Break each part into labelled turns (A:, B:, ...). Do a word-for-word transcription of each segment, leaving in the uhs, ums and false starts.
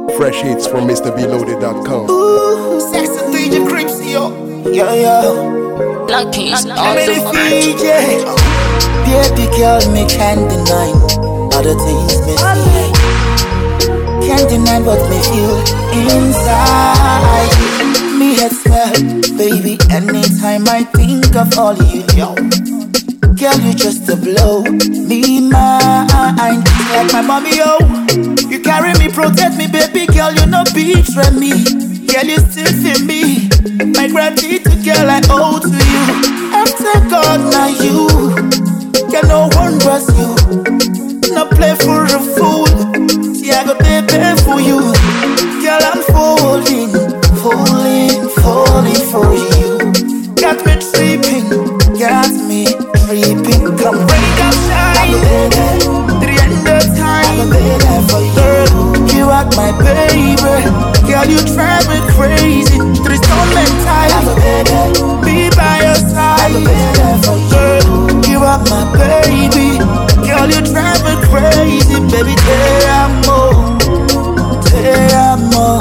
A: Fresh hits from Mister B Loaded dot com.
B: Ooh, sexy D J Crips, yo. Yo, yo.
C: Lucky's on
B: I'm
C: the
B: in D J. Baby girl, me can't deny other things me see. Can't deny what me feel inside. Me head swell, baby, anytime I think of all you, yo. Girl, you just a blow me mind. Like my mommy, yo. You carry me, protect me, baby girl, you no betray me. Girl, you still feel me. My gratitude, girl, I owe to you. After God, now you. Girl, no one was you. No play for a fool. See, I go pay, pay for you. Girl, I'm falling, falling, falling for you. Got me tripping, got me tripping. Come break up, shine. To the end of time. I'm a for you. Girl, you are my baby. Girl, you drive me crazy. To the storm time. Be by your side. Girl, you are my baby. Girl, you drive me crazy. Baby, te amo. Te amo.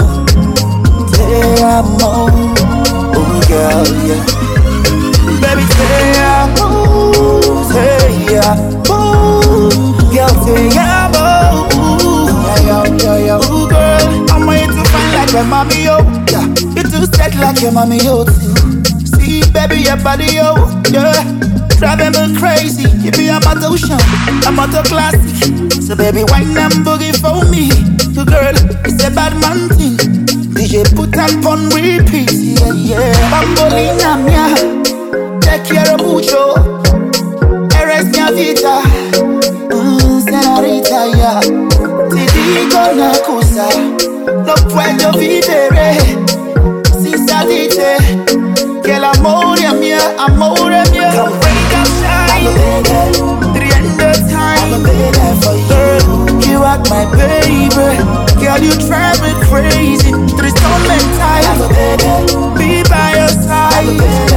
B: Te amo. Oh, girl, yeah. Baby, te amo. Te amo. Girl, te amo. Yeah, yeah, yeah, yeah. Ooh, girl, I'm waiting to find like your mommy, yo. Yeah, you too set like your mommy, yo, too. See, baby, your body, yo, yeah. Driving me crazy. You be a motor show, a motor classic. So, baby, wine and boogie for me. Good girl, it's a bad man thing. D J put up on repeat, yeah, yeah. Bambolina mia, te quiero mucho. Eres mi vida, mm, señorita, yeah. Te digo una cosa, no puedo vivere sin salirte. Que el amor es mío, amor es mío. Come break up, shine. To the end of time. Girl, you are my baby. Girl, you drive me crazy. To the storm and tide. Be by your side.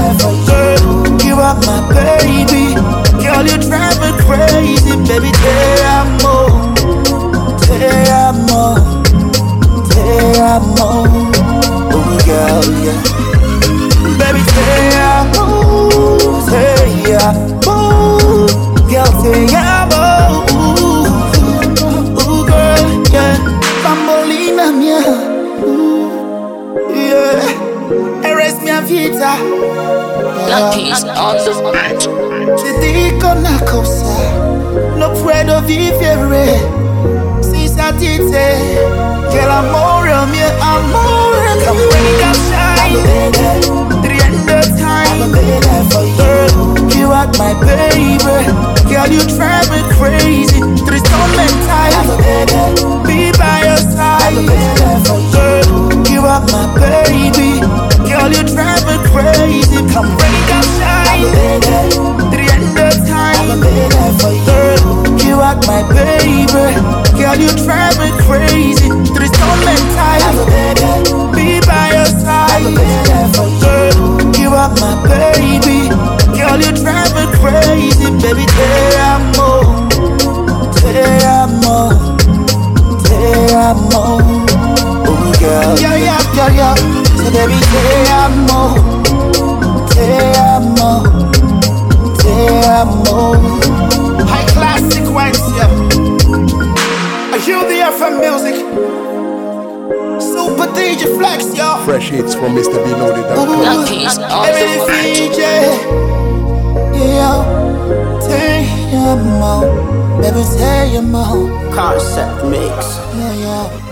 B: Girl, you are my baby. Girl, you drive me crazy. Baby, te amo. Te amo. Te amo. Oh, girl, yeah. Baby, te amo. Te amo. Girl, te amo. Ooh, girl, yeah. Bambolina mia. Ooh, yeah. Eres mi vida.
C: Lucky's on the match.
B: Te digo una cosa, no puedo vivere sin salirte. Que el amor es mi amor. Come break up, shine. To the end of time. Girl, you are my baby. Girl, you drive me crazy. To the storm and tide. Be by your side. Girl, you are my baby. Girl, you drive me crazy. Come break up, shine. To the end of time. Girl, you are my baby. Girl, you drive me crazy. To the storm and tide. Be by your side. Girl, you are my baby. Girl, you drive me crazy. Baby, te amo. Te amo. Te amo. Oh, girl. Yeah, yeah, yeah, yeah. So, baby, te amo. Te amo. Te amo. High class sequence, yeah. Are you there for music? Super D J Flex, yo.
A: Fresh hits from Mister B Loaded dot com.
C: Lucky's on
B: Every
C: the match.
B: D J, yeah. Te amo, baby, te amo. Concept mix, yeah, yeah.